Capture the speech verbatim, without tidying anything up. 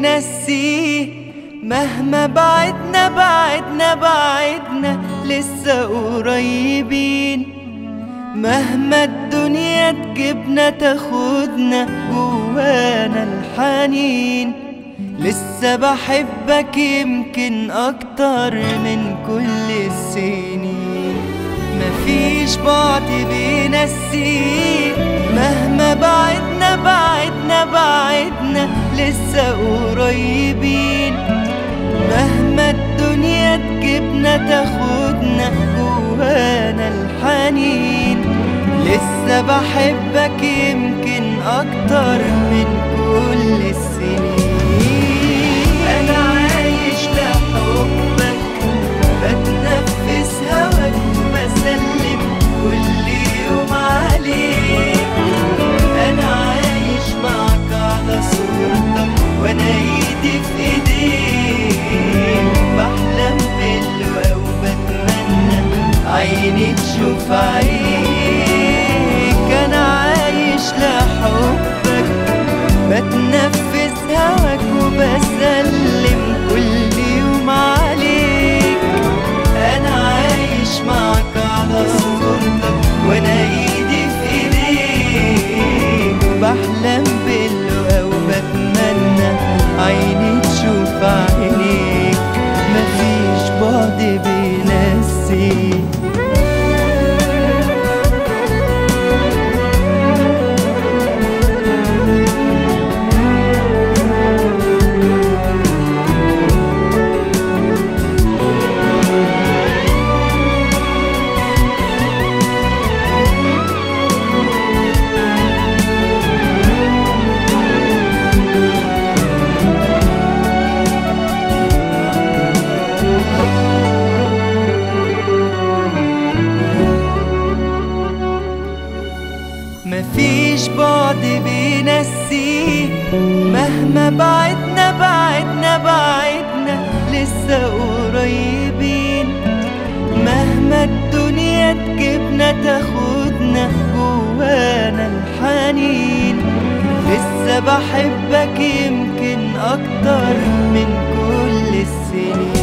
بينسيه، مهما بعدنا بعدنا بعدنا لسه قريبين. مهما الدنيا تجيبنا تاخدنا جوانا الحنين، لسه بحبك يمكن اكتر من كل السنين. مفيش بعد بينسيه، مهما بعدنا بعدنا بعدنا لسه قريبين. مهما الدنيا تجيبنا تاخدنا جوانا الحنين، لسه بحبك يمكن اكتر من كل السنين. انا عايش لحبك، بتنفس هواك وبسلم كل يوم عليك. انا عايش معك على صورتك وانا ايدي في ايديك، بحلم باللقا وبتمنى عيني تشوف عينيك. انا عايش لحبك، بتنفس هواك وبسلم كل يوم عليك. انا عايش معك على صورتك وانا ايدي في ايديك، بحلم باللقا وبتمنى عيني تشوف عينيك. مفيش بعد بينسيك. مفيش بعد بينسيه، مهما بعدنا بعدنا بعدنا لسه قريبين. مهما الدنيا تجيبنا تاخدنا جوانا الحنين، لسه بحبك يمكن اكتر من كل السنين.